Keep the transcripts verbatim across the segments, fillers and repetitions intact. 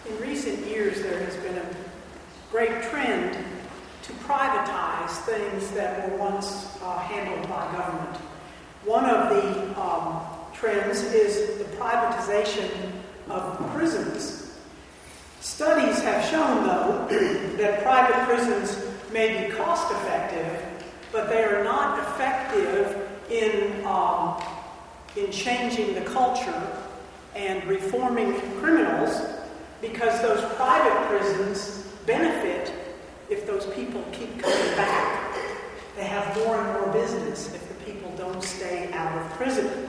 In recent years, there has been a great trend to privatize things that were once uh, handled by government. One of the um, trends is the privatization of prisons. Studies have shown, though, that private prisons may be cost-effective, but they are not effective in, um, in changing the culture and reforming criminals, because those private prisons benefit if those people keep coming back. They have more and more business if the people don't stay out of prison.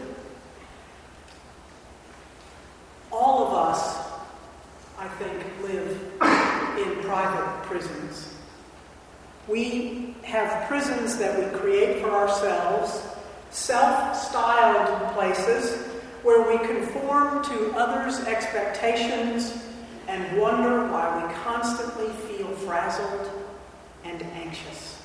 All of us, I think, live in private prisons. We have prisons that we create for ourselves, self-styled places where we conform to others' expectations and wonder why we constantly feel frazzled and anxious.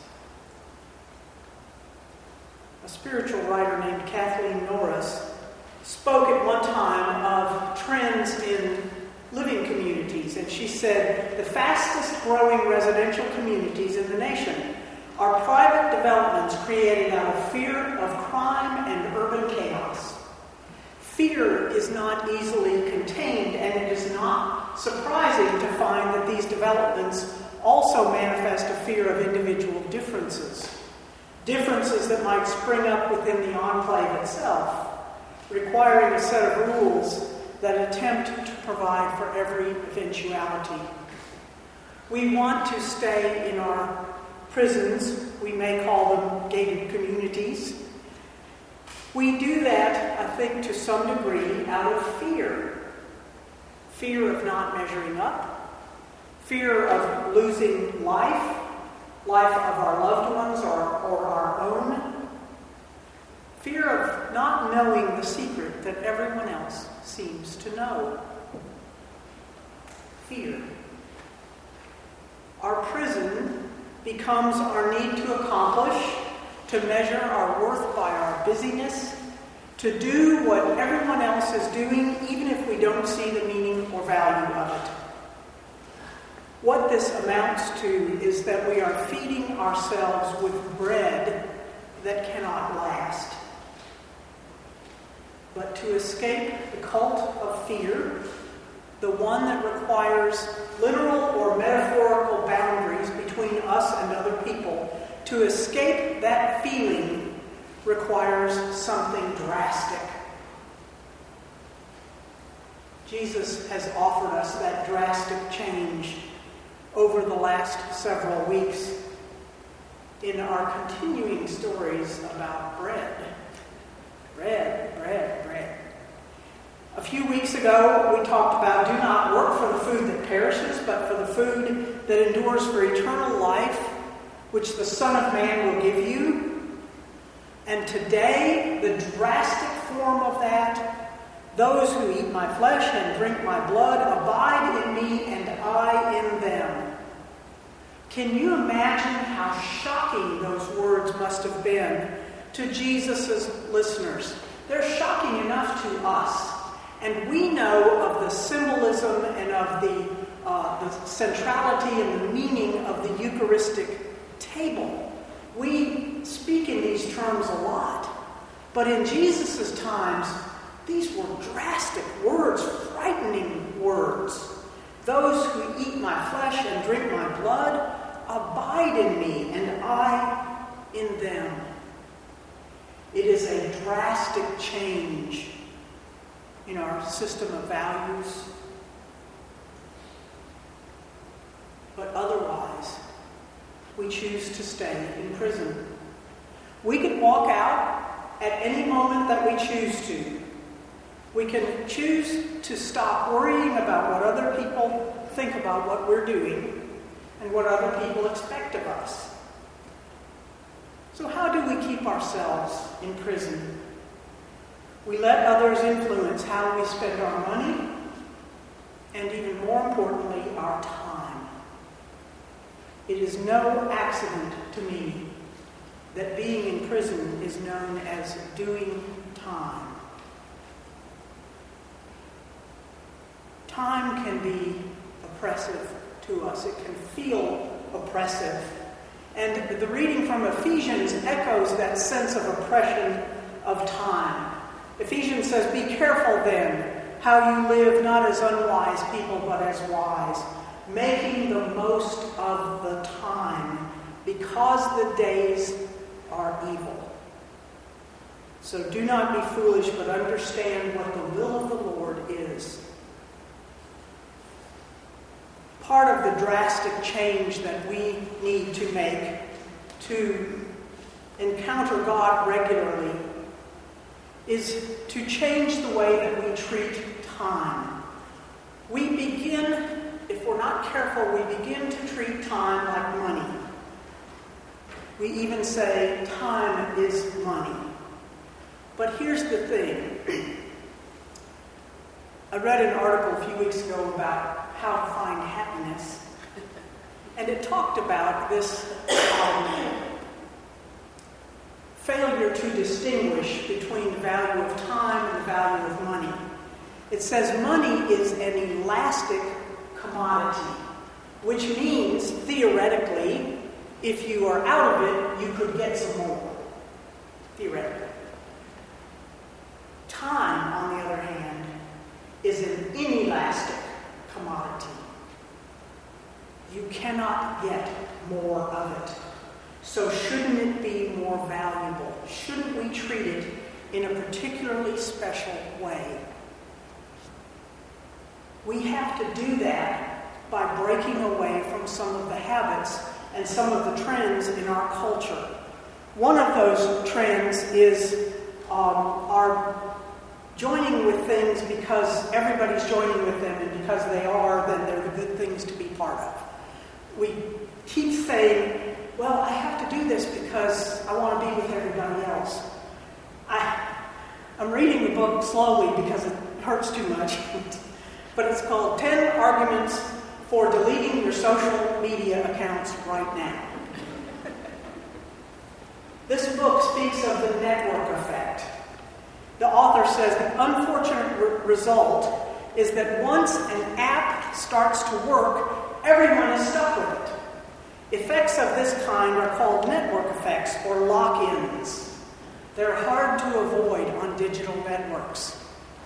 A spiritual writer named Kathleen Norris spoke at one time of trends in living communities, and she said, the fastest growing residential communities in the nation are private developments created out of fear of crime and urban chaos. Fear is not easily contained, and it is not surprising to find that these developments also manifest a fear of individual differences. Differences that might spring up within the enclave itself, requiring a set of rules that attempt to provide for every eventuality. We want to stay in our prisons. We may call them gated communities. We do that, I think, to some degree out of fear. Fear of not measuring up. Fear of losing life, life of our loved ones or, or our own. Fear of not knowing the secret that everyone else seems to know. Fear. Our prison becomes our need to accomplish, to measure our worth by our busyness, to do what everyone else is doing, even if we don't see the meaning or value of it. What this amounts to is that we are feeding ourselves with bread that cannot last. But to escape the cult of fear, the one that requires literal or metaphorical boundaries between us and other people, to escape that feeling requires something drastic. Jesus has offered us that drastic change over the last several weeks in our continuing stories about bread. Bread, bread, bread. A few weeks ago, we talked about do not work for the food that perishes, but for the food that endures for eternal life, which the Son of Man will give you. And today, the drastic form of that, those who eat my flesh and drink my blood abide in me and I in them. Can you imagine how shocking those words must have been to Jesus' listeners? They're shocking enough to us. And we know of the symbolism and of the, uh, the centrality and the meaning of the Eucharistic table. We speak in these terms a lot. But in Jesus' times, these were drastic words, frightening words. Those who eat my flesh and drink my blood abide in me, and I in them. It is a drastic change in our system of values. But otherwise, we choose to stay in prison. We can walk out at any moment that we choose to. We can choose to stop worrying about what other people think about what we're doing and what other people expect of us. So how do we keep ourselves in prison? We let others influence how we spend our money and, even more importantly, our time. It is no accident to me that being in prison is known as doing time. Time can be oppressive to us. It can feel oppressive. And the reading from Ephesians echoes that sense of oppression of time. Ephesians says, "Be careful then how you live, not as unwise people, but as wise, making the most of the time, because the days are evil. So do not be foolish, but understand what the will of the Lord is." Part of the drastic change that we need to make to encounter God regularly is to change the way that we treat time. We begin, if we're not careful, we begin to treat time like money. We even say time is money. But here's the thing. I read an article a few weeks ago about how to find happiness. And it talked about this um, failure to distinguish between the value of time and the value of money. It says money is an elastic commodity, which means, theoretically, if you are out of it, you could get some more. Theoretically. Time, on the other hand, is an inelastic commodity. You cannot get more of it. So shouldn't it be more valuable? Shouldn't we treat it in a particularly special way? We have to do that by breaking away from some of the habits and some of the trends in our culture. One of those trends is um, our joining with things because everybody's joining with them, and because they are, then they're the good things to be part of. We keep saying, well, I have to do this because I want to be with everybody else. I, I'm reading the book slowly because it hurts too much, but it's called ten Arguments for Deleting Your Social Media Accounts Right Now. This book speaks of the network effect. The author says the unfortunate re- result is that once an app starts to work, everyone is stuck with it. Effects of this kind are called network effects or lock-ins. They're hard to avoid on digital networks.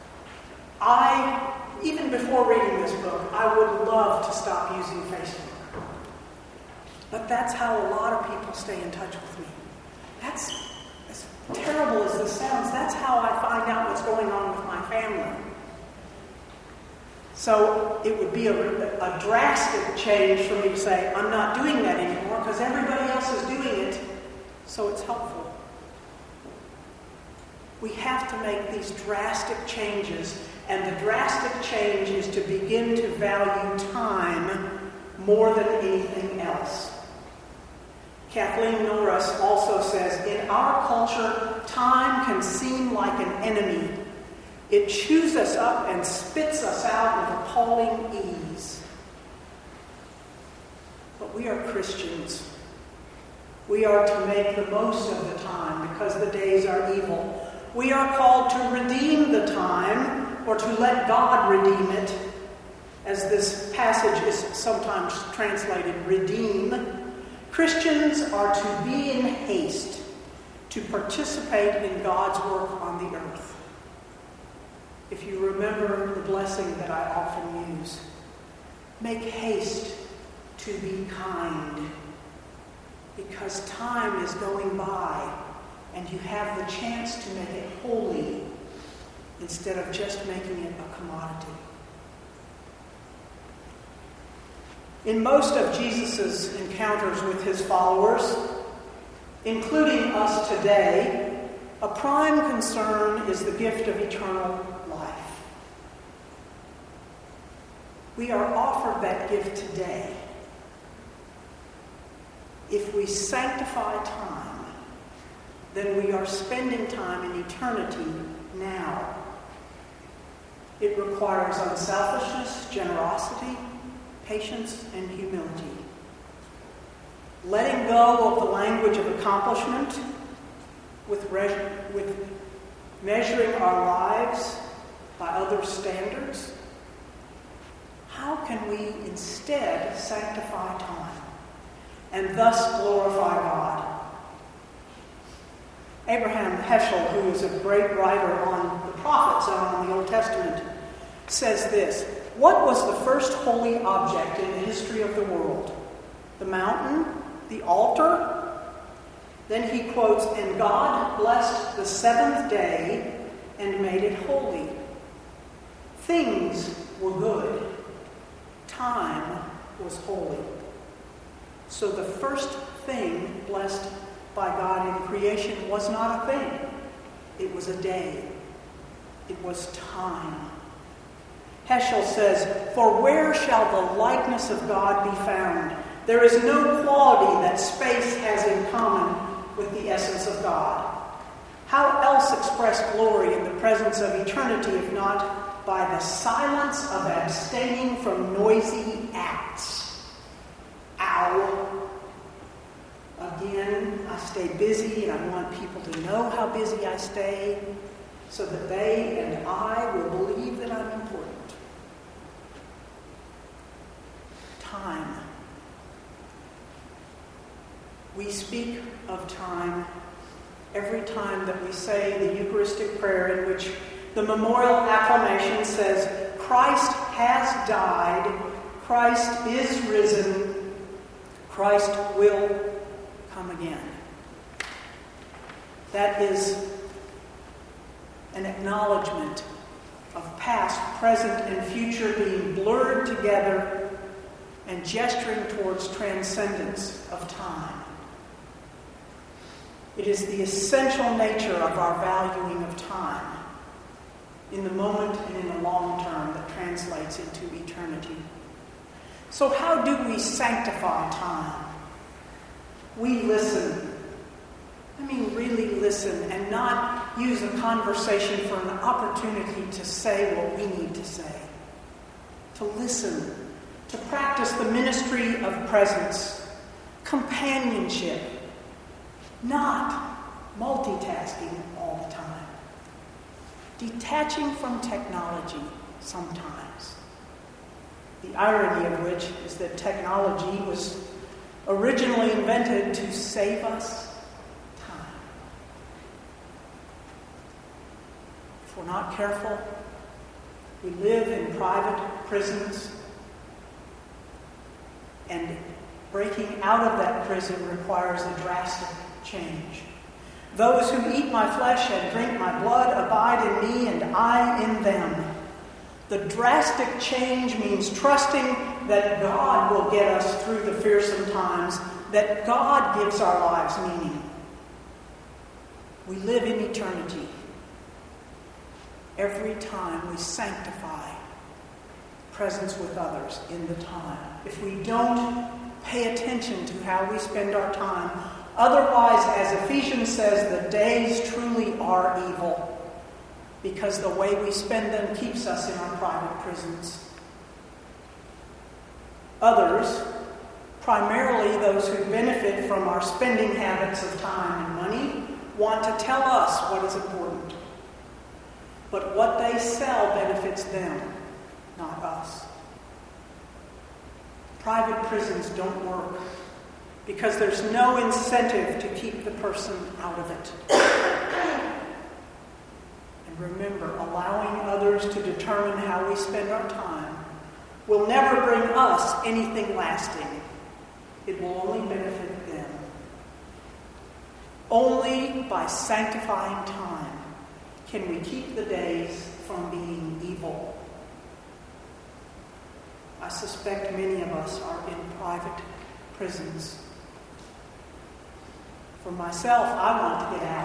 I, even before reading this book, I would love to stop using Facebook. But that's how a lot of people stay in touch with me. That's as terrible as this sounds, that's how I find out what's going on with my family. So it would be a, a drastic change for me to say, I'm not doing that anymore because everybody else is doing it, so it's helpful. We have to make these drastic changes, and the drastic change is to begin to value time more than anything else. Kathleen Norris also says, in our culture, time can seem like an enemy. It chews us up and spits us out with appalling ease. But we are Christians. We are to make the most of the time because the days are evil. We are called to redeem the time, or to let God redeem it, as this passage is sometimes translated, redeem. Christians are to be in haste to participate in God's work on the earth. If you remember the blessing that I often use, make haste to be kind, because time is going by and you have the chance to make it holy instead of just making it a commodity. In most of Jesus' encounters with his followers, including us today, a prime concern is the gift of eternal life. We are offered that gift today. If we sanctify time, then we are spending time in eternity now. It requires unselfishness, generosity, patience, and humility. Letting go of the language of accomplishment with, re- with measuring our lives by other standards. How can we instead sanctify time and thus glorify God? Abraham Heschel, who is a great writer on the prophets and on the Old Testament, says this: what was the first holy object in the history of the world? The mountain? The altar? Then he quotes, "And God blessed the seventh day and made it holy." Things were good. Time was holy. So the first thing blessed by God in creation was not a thing. It was a day. It was time. Heschel says, "For where shall the likeness of God be found? There is no quality that space has in common with the essence of God. How else express glory in the presence of eternity if not by the silence of abstaining from noisy acts?" Ow. Again, I stay busy and I want people to know how busy I stay so that they and I will believe that I'm important. Time. We speak of time every time that we say the Eucharistic prayer, in which the memorial acclamation says, "Christ has died, Christ is risen, Christ will come again." That is an acknowledgement of past, present, and future being blurred together and gesturing towards transcendence of time. It is the essential nature of our valuing of time in the moment and in the long term that translates into eternity. So how do we sanctify time? We listen. I mean, really listen, and not use a conversation for an opportunity to say what we need to say. To listen, to practice the ministry of presence, companionship, not multitasking all the time. Detaching from technology sometimes. The irony of which is that technology was originally invented to save us time. If we're not careful, we live in private prisons, and breaking out of that prison requires a drastic change. "Those who eat my flesh and drink my blood abide in me, and I in them." The drastic change means trusting that God will get us through the fearsome times, that God gives our lives meaning. We live in eternity. Every time we sanctify presence with others in the time. If we don't pay attention to how we spend our time, otherwise, as Ephesians says, the days truly are evil, because the way we spend them keeps us in our private prisons. Others, primarily those who benefit from our spending habits of time and money, want to tell us what is important. But what they sell benefits them, not us. Private prisons don't work because there's no incentive to keep the person out of it. And remember, allowing others to determine how we spend our time will never bring us anything lasting. It will only benefit them. Only by sanctifying time can we keep the days from being evil. I suspect many of us are in private prisons. For myself, I want to get